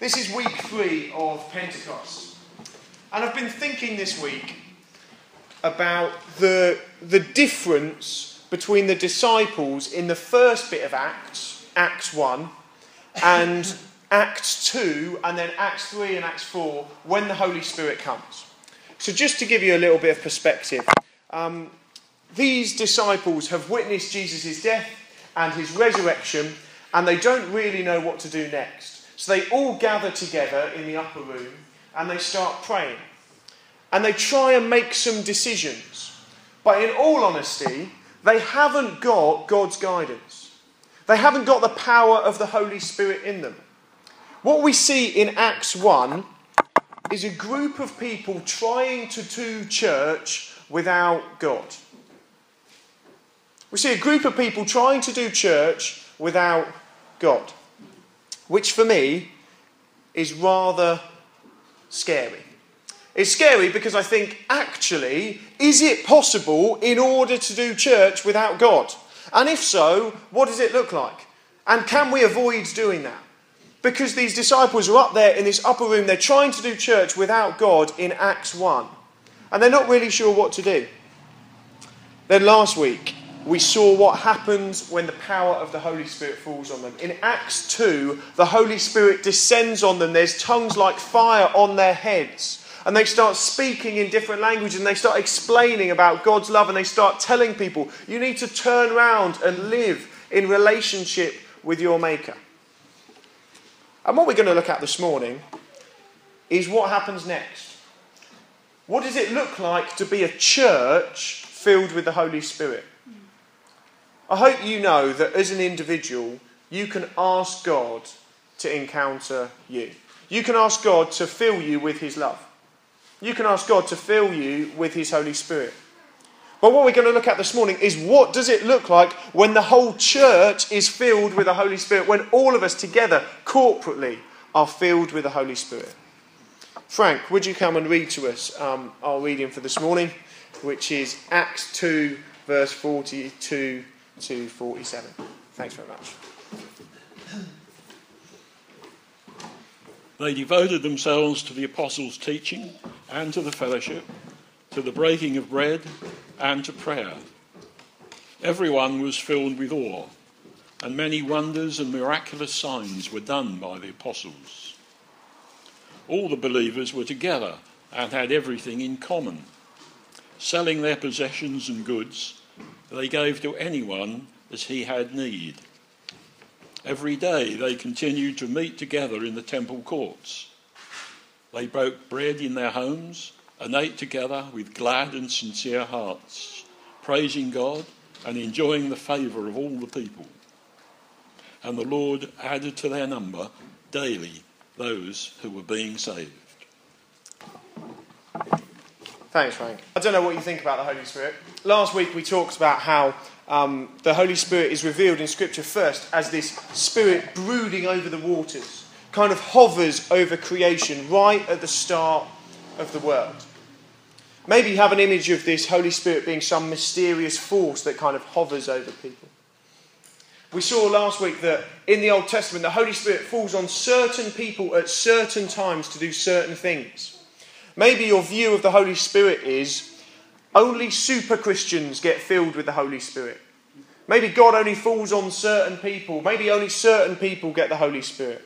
This is week 3 of Pentecost. And I've been thinking this week about the difference between the disciples in the first bit of Acts, Acts 1, and Acts 2, and then Acts 3 and Acts 4, when the Holy Spirit comes. So just to give you a little bit of perspective, these disciples have witnessed Jesus' death and his resurrection, and they don't really know what to do next. So they all gather together in the upper room, and they start praying. And they try and make some decisions. But in all honesty, they haven't got God's guidance. They haven't got the power of the Holy Spirit in them. What we see in Acts 1 is a group of people trying to do church without God. We see a group of people trying to do church without God, which for me is rather scary. It's scary because I think, actually, is it possible in order to do church without God? And if so, what does it look like? And can we avoid doing that? Because these disciples are up there in this upper room, they're trying to do church without God in Acts 1. And they're not really sure what to do. Then last week, we saw what happens when the power of the Holy Spirit falls on them. In Acts 2, the Holy Spirit descends on them. There's tongues like fire on their heads. And they start speaking in different languages, and they start explaining about God's love, and they start telling people, you need to turn around and live in relationship with your Maker. And what we're going to look at this morning is what happens next. What does it look like to be a church filled with the Holy Spirit? I hope you know that as an individual, you can ask God to encounter you. You can ask God to fill you with his love. You can ask God to fill you with his Holy Spirit. But what we're going to look at this morning is, what does it look like when the whole church is filled with the Holy Spirit, when all of us together, corporately, are filled with the Holy Spirit? Frank, would you come and read to us our reading for this morning, which is Acts 2, verse 42 to 47. Thanks very much. They devoted themselves to the apostles' teaching and to the fellowship, to the breaking of bread and to prayer. Everyone was filled with awe, and many wonders and miraculous signs were done by the apostles. All the believers were together and had everything in common. Selling their possessions and goods, they gave to anyone as he had need. Every day they continued to meet together in the temple courts. They broke bread in their homes and ate together with glad and sincere hearts, praising God and enjoying the favour of all the people. And the Lord added to their number daily those who were being saved. Thanks, Frank. I don't know what you think about the Holy Spirit. Last week we talked about how the Holy Spirit is revealed in Scripture first as this Spirit brooding over the waters, kind of hovers over creation right at the start of the world. Maybe you have an image of this Holy Spirit being some mysterious force that kind of hovers over people. We saw last week that in the Old Testament the Holy Spirit falls on certain people at certain times to do certain things. Maybe your view of the Holy Spirit is only super Christians get filled with the Holy Spirit. Maybe God only falls on certain people. Maybe only certain people get the Holy Spirit.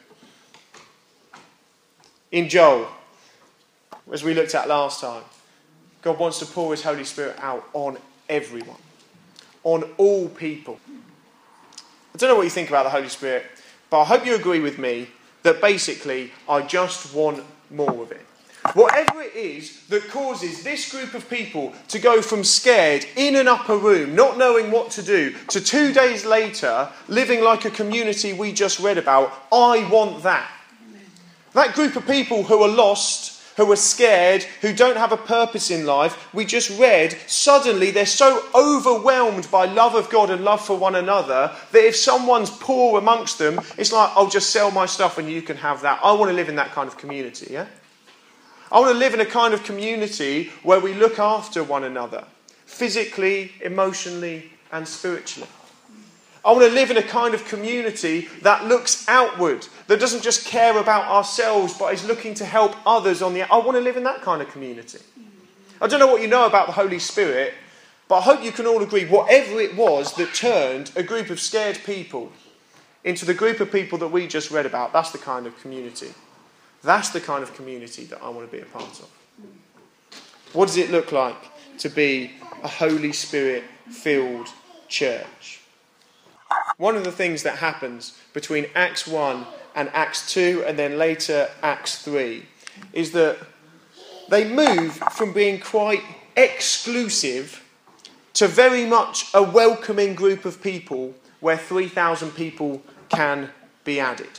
In Joel, as we looked at last time, God wants to pour his Holy Spirit out on everyone, on all people. I don't know what you think about the Holy Spirit, but I hope you agree with me that basically I just want more of it. Whatever it is that causes this group of people to go from scared in an upper room, not knowing what to do, to 2 days later living like a community we just read about, I want that. That group of people who are lost, who are scared, who don't have a purpose in life, we just read, suddenly they're so overwhelmed by love of God and love for one another that if someone's poor amongst them, it's like, I'll just sell my stuff and you can have that. I want to live in that kind of community, yeah? I want to live in a kind of community where we look after one another, physically, emotionally, and spiritually. I want to live in a kind of community that looks outward, that doesn't just care about ourselves, but is looking to help others on the... I want to live in that kind of community. I don't know what you know about the Holy Spirit, but I hope you can all agree, whatever it was that turned a group of scared people into the group of people that we just read about, that's the kind of community. That's the kind of community that I want to be a part of. What does it look like to be a Holy Spirit-filled church? One of the things that happens between Acts 1 and Acts 2 and then later Acts 3 is that they move from being quite exclusive to very much a welcoming group of people where 3,000 people can be added.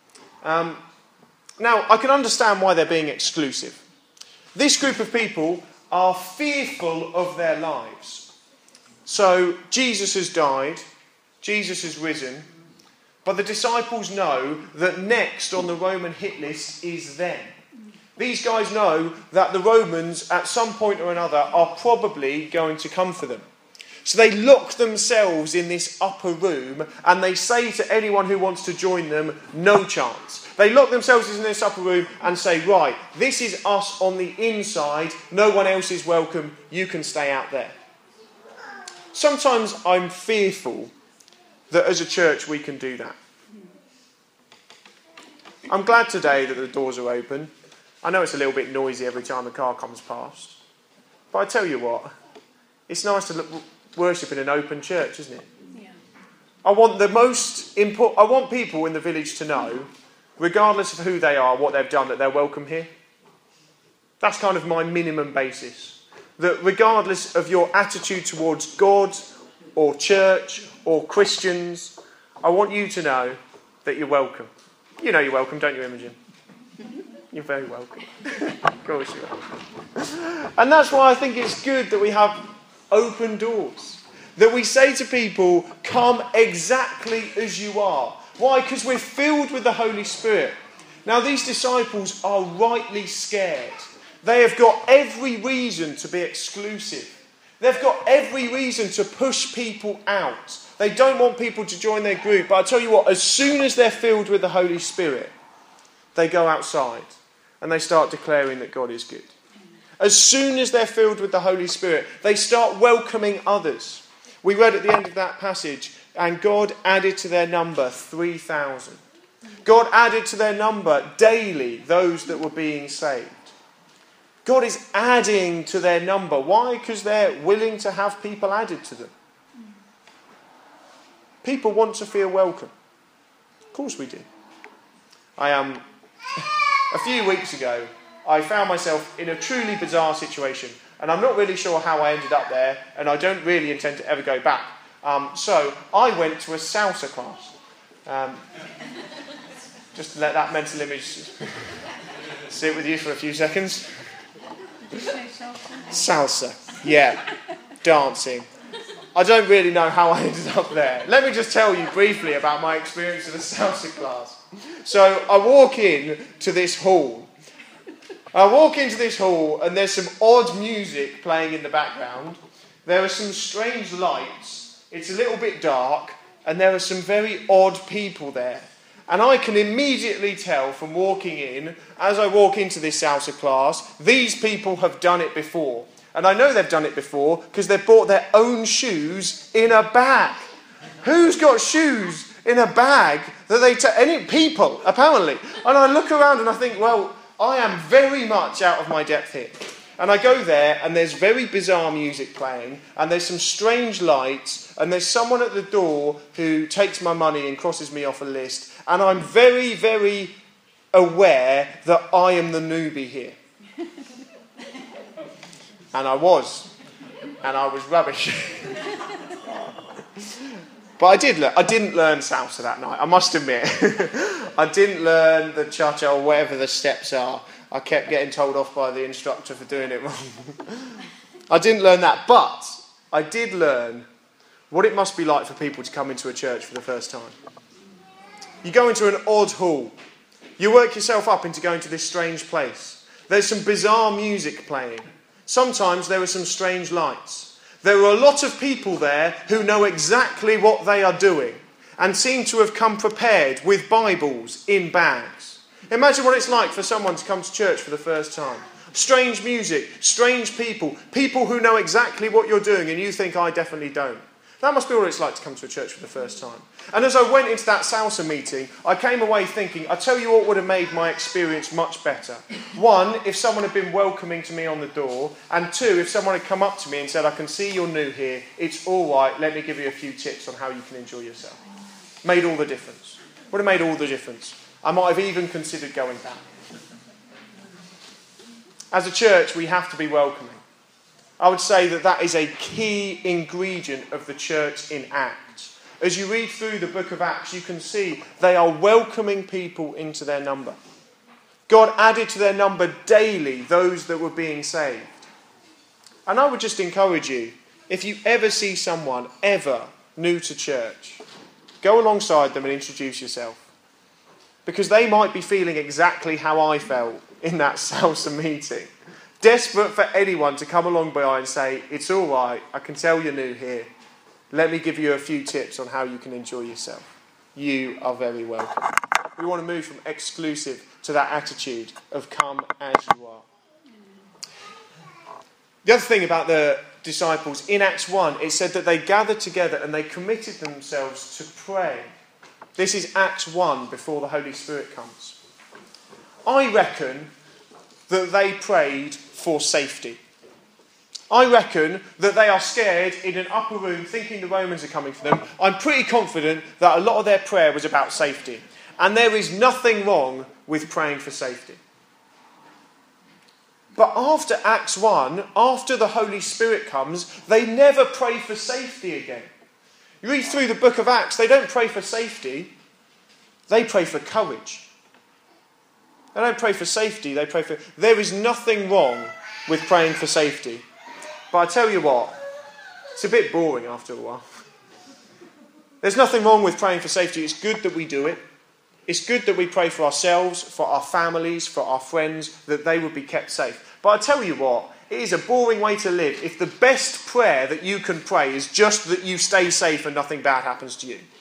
Now, I can understand why they're being exclusive. This group of people are fearful of their lives. So, Jesus has died, Jesus has risen, but the disciples know that next on the Roman hit list is them. These guys know that the Romans, at some point or another, are probably going to come for them. So they lock themselves in this upper room and they say to anyone who wants to join them, no chance. They lock themselves in this upper room and say, right, this is us on the inside, no one else is welcome, you can stay out there. Sometimes I'm fearful that as a church we can do that. I'm glad today that the doors are open. I know it's a little bit noisy every time a car comes past. But I tell you what, it's nice to worship in an open church, isn't it? Yeah. I want people in the village to know, regardless of who they are, what they've done, that they're welcome here. That's kind of my minimum basis. That regardless of your attitude towards God or church or Christians, I want you to know that you're welcome. You know you're welcome, don't you, Imogen? You're very welcome. Of course you are. And that's why I think it's good that we have open doors. That we say to people, come exactly as you are. Why? Because we're filled with the Holy Spirit. Now these disciples are rightly scared. They have got every reason to be exclusive. They've got every reason to push people out. They don't want people to join their group. But I tell you what, as soon as they're filled with the Holy Spirit, they go outside and they start declaring that God is good. As soon as they're filled with the Holy Spirit, they start welcoming others. We read at the end of that passage, and God added to their number 3,000. God added to their number daily those that were being saved. God is adding to their number. Why? Because they're willing to have people added to them. People want to feel welcome. Of course we do. A few weeks ago, I found myself in a truly bizarre situation. And I'm not really sure how I ended up there. And I don't really intend to ever go back. So I went to a salsa class. Just to let that mental image sit with you for a few seconds. Salsa. Yeah. Dancing. I don't really know how I ended up there. Let me just tell you briefly about my experience of a salsa class. So I walk in to this hall. And there's some odd music playing in the background. There are some strange lights. It's a little bit dark. And there are some very odd people there. And I can immediately tell from walking in, as I walk into this salsa class, these people have done it before. And I know they've done it before because they've bought their own shoes in a bag. Who's got shoes in a bag that they take? Any people, apparently. And I look around and I think, well, I am very much out of my depth here. And I go there and there's very bizarre music playing and there's some strange lights and there's someone at the door who takes my money and crosses me off a list. And I'm very, very aware that I am the newbie here. And I was. And I was rubbish. But I didn't learn salsa that night, I must admit. I didn't learn the cha-cha or whatever the steps are. I kept getting told off by the instructor for doing it wrong. I didn't learn that, but I did learn what it must be like for people to come into a church for the first time. You go into an odd hall. You work yourself up into going to this strange place. There's some bizarre music playing. Sometimes there are some strange lights. There are a lot of people there who know exactly what they are doing. and seem to have come prepared with Bibles in bags. Imagine what it's like for someone to come to church for the first time. Strange music, strange people, people who know exactly what you're doing and you think, I definitely don't. That must be what it's like to come to a church for the first time. And as I went into that Salsa meeting, I came away thinking, I tell you what would have made my experience much better. One, if someone had been welcoming to me on the door. And two, if someone had come up to me and said, I can see you're new here. It's all right. Let me give you a few tips on how you can enjoy yourself. Made all the difference. Would have made all the difference. I might have even considered going back. As a church, we have to be welcoming. I would say that is a key ingredient of the church in Acts. As you read through the book of Acts, you can see they are welcoming people into their number. God added to their number daily those that were being saved. And I would just encourage you, if you ever see someone ever new to church, go alongside them and introduce yourself. Because they might be feeling exactly how I felt in that Salsa meeting. Desperate for anyone to come along by and say, it's all right, I can tell you're new here. Let me give you a few tips on how you can enjoy yourself. You are very welcome. We want to move from exclusive to that attitude of come as you are. The other thing about the disciples, in Acts 1, it said that they gathered together and they committed themselves to pray. This is Acts 1, before the Holy Spirit comes. I reckon that they prayed for safety. I reckon that they are scared in an upper room thinking the Romans are coming for them. I'm pretty confident that a lot of their prayer was about safety. And there is nothing wrong with praying for safety. But after Acts 1, after the Holy Spirit comes, they never pray for safety again. You read through the book of Acts, they don't pray for safety, they pray for courage. They don't pray for safety, they pray for... There is nothing wrong with praying for safety. But I tell you what, it's a bit boring after a while. There's nothing wrong with praying for safety. It's good that we do it. It's good that we pray for ourselves, for our families, for our friends, that they would be kept safe. But I tell you what, it is a boring way to live if the best prayer that you can pray is just that you stay safe and nothing bad happens to you.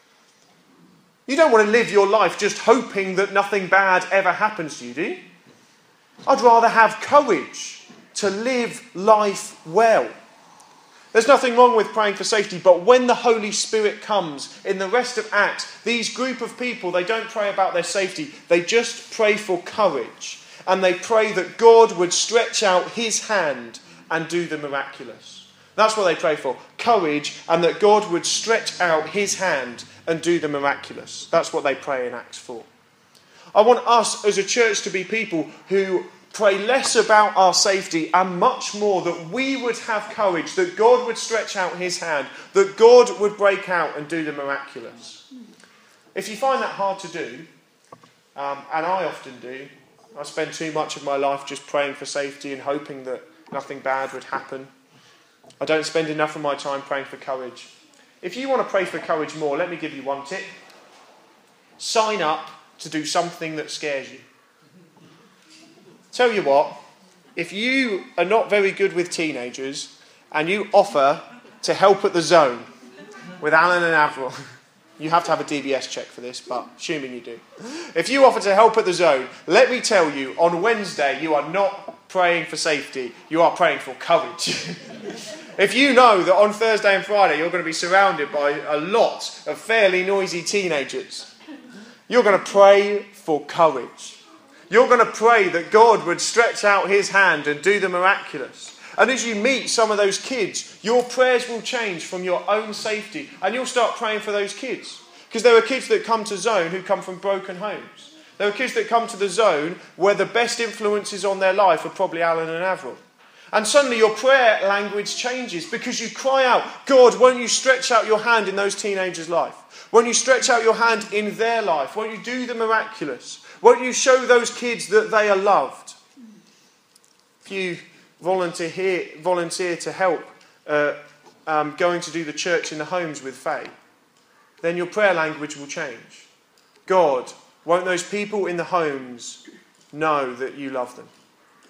You don't want to live your life just hoping that nothing bad ever happens to you, do you? I'd rather have courage to live life well. There's nothing wrong with praying for safety, but when the Holy Spirit comes, in the rest of Acts, these group of people, they don't pray about their safety, they just pray for courage. And they pray that God would stretch out his hand and do the miraculous. That's what they pray for, courage, and that God would stretch out his hand and do the miraculous. That's what they pray in Acts 4. I want us as a church to be people who pray less about our safety and much more that we would have courage, that God would stretch out his hand, that God would break out and do the miraculous. If you find that hard to do, and I often do, I spend too much of my life just praying for safety and hoping that nothing bad would happen. I don't spend enough of my time praying for courage. If you want to pray for courage more, let me give you one tip. Sign up to do something that scares you. Tell you what, if you are not very good with teenagers and you offer to help at the Zone with Alan and Avril, you have to have a DBS check for this, but assuming you do. If you offer to help at the Zone, let me tell you, on Wednesday you are not praying for safety, you are praying for courage. If you know that on Thursday and Friday you're going to be surrounded by a lot of fairly noisy teenagers, you're going to pray for courage. You're going to pray that God would stretch out his hand and do the miraculous. And as you meet some of those kids, your prayers will change from your own safety. And you'll start praying for those kids. Because there are kids that come to Zone who come from broken homes. There are kids that come to the Zone where the best influences on their life are probably Alan and Avril. And suddenly your prayer language changes because you cry out, God, won't you stretch out your hand in those teenagers' life? Won't you stretch out your hand in their life? Won't you do the miraculous? Won't you show those kids that they are loved? If you volunteer to help going to do the church in the homes with Faye, then your prayer language will change. God, won't those people in the homes know that you love them?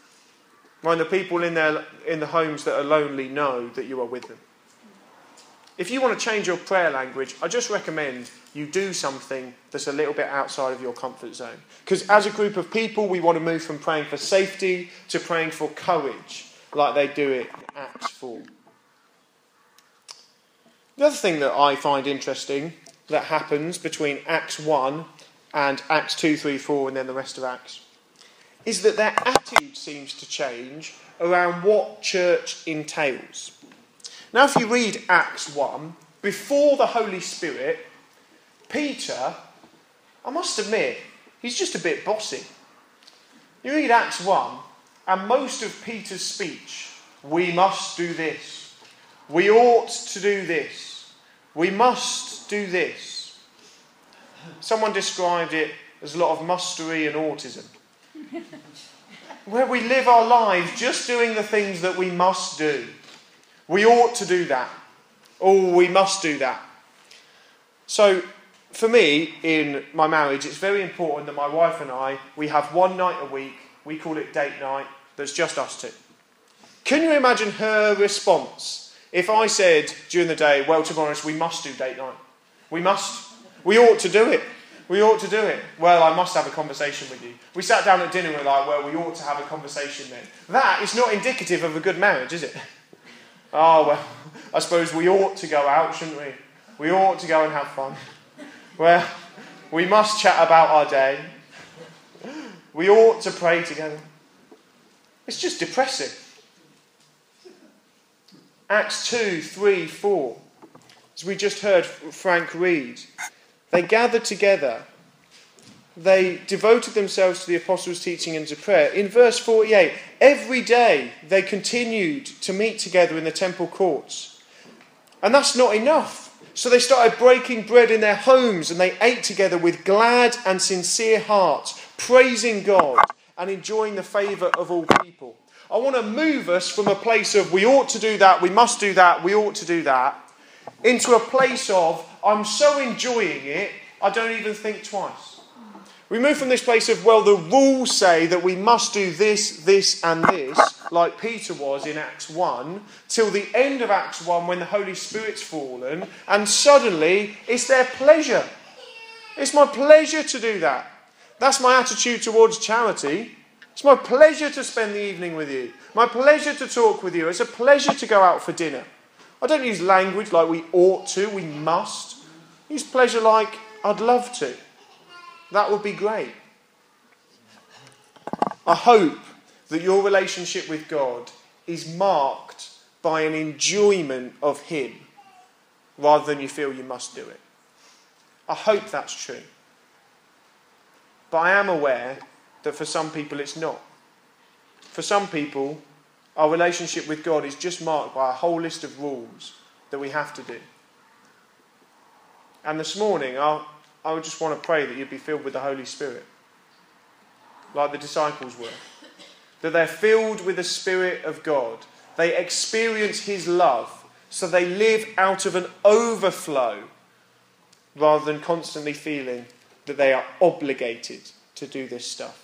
Won't the people in the homes that are lonely know that you are with them? if you want to change your prayer language, I just recommend you do something that's a little bit outside of your comfort zone. Because as a group of people, we want to move from praying for safety to praying for courage, like they do it in Acts 4. The other thing that I find interesting that happens between Acts 1 and Acts 2, 3, 4 and then the rest of Acts is that their attitude seems to change around what church entails. Now, if you read Acts 1, before the Holy Spirit, Peter, I must admit, he's just a bit bossy. You read Acts 1, and most of Peter's speech, we must do this. We ought to do this. We must do this. Someone described it as a lot of mustery and autism. Where we live our lives just doing the things that we must do. We ought to do that. Oh, we must do that. So, for me, in my marriage, it's very important that my wife and I, we have one night a week, we call it date night, that's just us two. Can you imagine her response if I said during the day, well, to be honest, we must do date night. We must. We ought to do it. We ought to do it. Well, I must have a conversation with you. We sat down at dinner and we're like, well, we ought to have a conversation then. That is not indicative of a good marriage, is it? Oh, well, I suppose we ought to go out, shouldn't we? We ought to go and have fun. Well, we must chat about our day. We ought to pray together. It's just depressing. Acts 2, 3, 4. As we just heard Frank read, they gathered together. They devoted themselves to the apostles' teaching and to prayer. In verse 48, every day they continued to meet together in the temple courts. And that's not enough. So they started breaking bread in their homes and they ate together with glad and sincere hearts, praising God and enjoying the favour of all people. I want to move us from a place of we ought to do that, we must do that, we ought to do that, into a place of I'm so enjoying it, I don't even think twice. We move from this place of, well, the rules say that we must do this, this and this, like Peter was in Acts 1, till the end of Acts 1 when the Holy Spirit's fallen, and suddenly it's their pleasure. It's my pleasure to do that. That's my attitude towards charity. It's my pleasure to spend the evening with you. My pleasure to talk with you. It's a pleasure to go out for dinner. I don't use language like we ought to, we must. I use pleasure like I'd love to. That would be great. I hope that your relationship with God is marked by an enjoyment of Him rather than you feel you must do it. I hope that's true. But I am aware that for some people it's not. For some people, our relationship with God is just marked by a whole list of rules that we have to do. And this morning, I would just want to pray that you'd be filled with the Holy Spirit, like the disciples were. That they're filled with the Spirit of God. They experience His love, so they live out of an overflow rather than constantly feeling that they are obligated to do this stuff.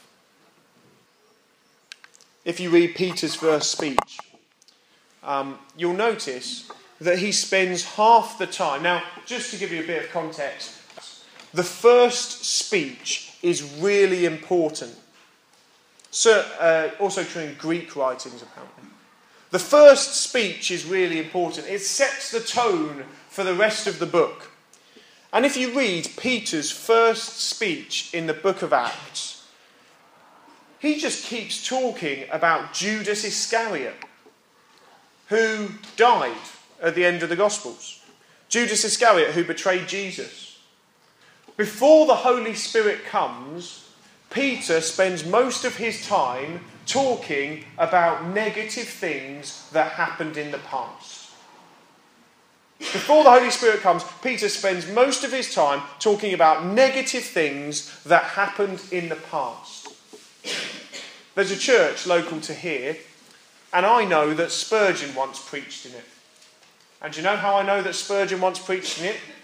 If you read Peter's first speech, you'll notice that he spends half the time. Now, just to give you a bit of context, the first speech is really important. So, also true in Greek writings, apparently. The first speech is really important. It sets the tone for the rest of the book. And if you read Peter's first speech in the book of Acts, he just keeps talking about Judas Iscariot, who died at the end of the Gospels. Judas Iscariot, who betrayed Jesus. Before the Holy Spirit comes, Peter spends most of his time talking about negative things that happened in the past. Before the Holy Spirit comes, Peter spends most of his time talking about negative things that happened in the past. There's a church local to here, and I know that Spurgeon once preached in it. And do you know how I know that Spurgeon once preached in it?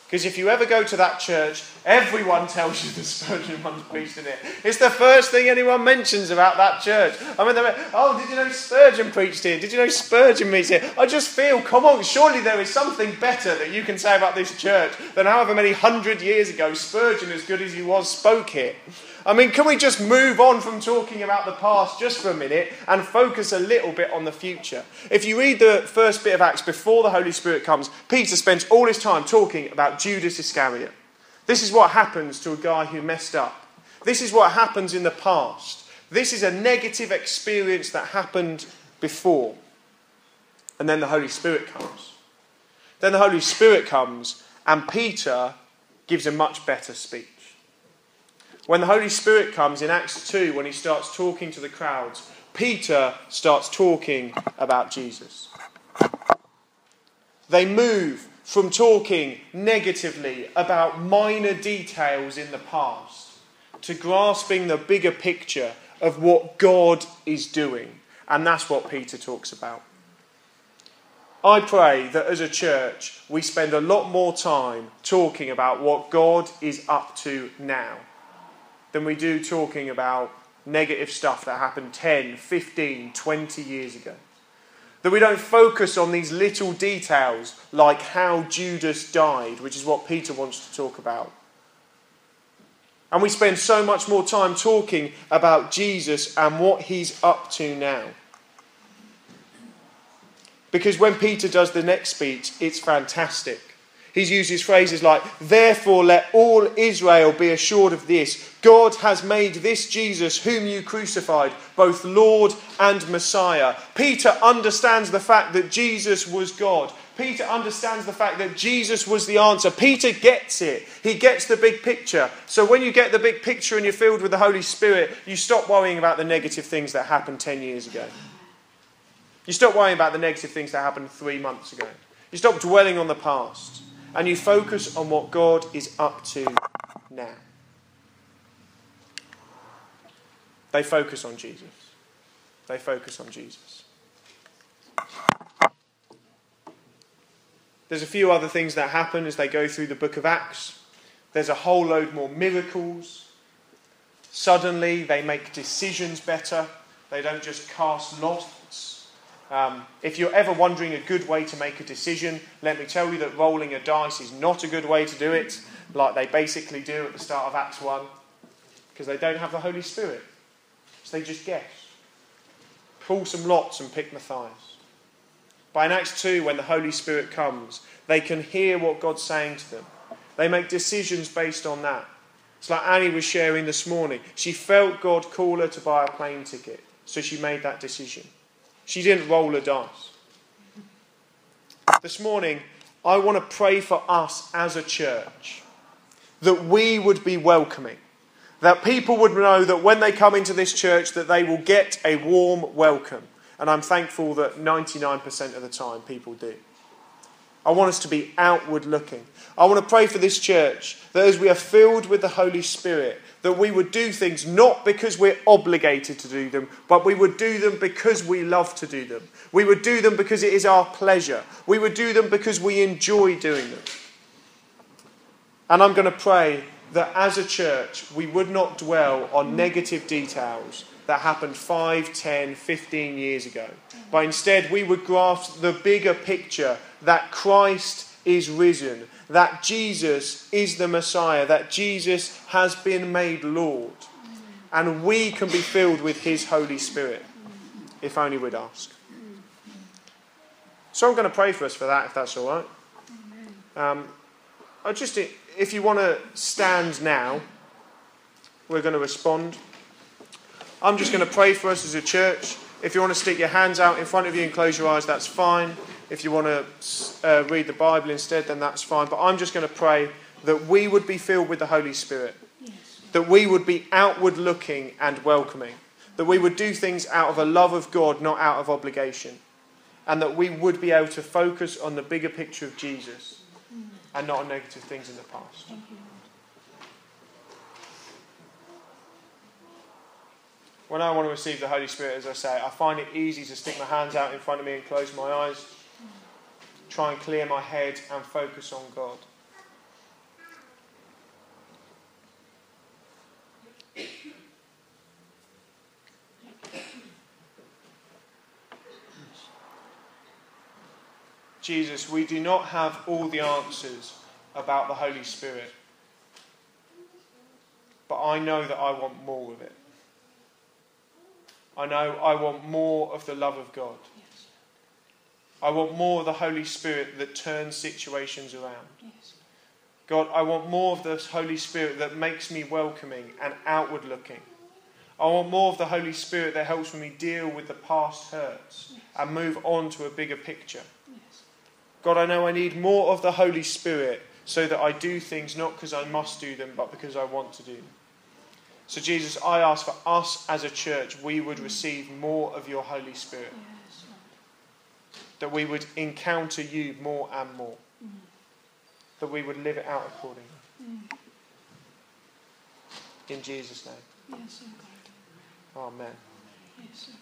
Because if you ever go to that church, everyone tells you the Spurgeon once preached in it. It's the first thing anyone mentions about that church. I mean, oh, did you know Spurgeon preached here? Did you know Spurgeon meets here? I just feel, come on, surely there is something better that you can say about this church than however many 100 years ago Spurgeon, as good as he was, spoke here. I mean, can we just move on from talking about the past just for a minute and focus a little bit on the future? If you read the first bit of Acts before the Holy Spirit comes, Peter spends all his time talking about Judas Iscariot. This is what happens to a guy who messed up. This is what happens in the past. This is a negative experience that happened before. And then the Holy Spirit comes. Then the Holy Spirit comes and Peter gives a much better speech. When the Holy Spirit comes in Acts 2, when he starts talking to the crowds, Peter starts talking about Jesus. They move from talking negatively about minor details in the past to grasping the bigger picture of what God is doing. And that's what Peter talks about. I pray that as a church, we spend a lot more time talking about what God is up to now than we do talking about negative stuff that happened 10, 15, 20 years ago. That we don't focus on these little details like how Judas died, which is what Peter wants to talk about. And we spend so much more time talking about Jesus and what he's up to now. Because when Peter does the next speech, it's fantastic. He's used phrases like, therefore let all Israel be assured of this. God has made this Jesus, whom you crucified, both Lord and Messiah. Peter understands the fact that Jesus was God. Peter understands the fact that Jesus was the answer. Peter gets it. He gets the big picture. So when you get the big picture and you're filled with the Holy Spirit, you stop worrying about the negative things that happened 10 years ago. You stop worrying about the negative things that happened 3 months ago. You stop dwelling on the past. And you focus on what God is up to now. They focus on Jesus. They focus on Jesus. There's a few other things that happen as they go through the book of Acts. There's a whole load more miracles. Suddenly they make decisions better. They don't just cast lots. If you're ever wondering a good way to make a decision, let me tell you that rolling a dice is not a good way to do it, like they basically do at the start of Acts 1, because they don't have the Holy Spirit. So they just guess. Pull some lots and pick Matthias. But in Acts 2, when the Holy Spirit comes, they can hear what God's saying to them. They make decisions based on that. It's like Annie was sharing this morning. She felt God call her to buy a plane ticket, so she made that decision. She didn't roll a dice. This morning, I want to pray for us as a church that we would be welcoming. That people would know that when they come into this church that they will get a warm welcome. And I'm thankful that 99% of the time people do. I want us to be outward looking. I want to pray for this church that as we are filled with the Holy Spirit, that we would do things not because we're obligated to do them, but we would do them because we love to do them. We would do them because it is our pleasure. We would do them because we enjoy doing them. And I'm going to pray that as a church, we would not dwell on negative details that happened 5, 10, 15 years ago. But instead, we would grasp the bigger picture that Christ is risen, that Jesus is the Messiah, that Jesus has been made Lord. And we can be filled with his Holy Spirit, if only we'd ask. So I'm going to pray for us for that, if that's all right. If you want to stand now, we're going to respond. I'm just going to pray for us as a church. If you want to stick your hands out in front of you and close your eyes, that's fine. If you want to read the Bible instead, then that's fine. But I'm just going to pray that we would be filled with the Holy Spirit. Yes. That we would be outward looking and welcoming. That we would do things out of a love of God, not out of obligation. And that we would be able to focus on the bigger picture of Jesus and not on negative things in the past. When I want to receive the Holy Spirit, as I say, I find it easy to stick my hands out in front of me and close my eyes. Try and clear my head and focus on God. Jesus, we do not have all the answers about the Holy Spirit. But I know that I want more of it. I know I want more of the love of God. Yes. I want more of the Holy Spirit that turns situations around. Yes. God, I want more of the Holy Spirit that makes me welcoming and outward looking. I want more of the Holy Spirit that helps me deal with the past hurts and move on to a bigger picture. Yes. God, I know I need more of the Holy Spirit so that I do things not because I must do them, but because I want to do them. So Jesus, I ask for us as a church, we would receive more of your Holy Spirit. Yes. That we would encounter you more and more. That we would live it out accordingly. In Jesus' name. Yes. Amen. Yes.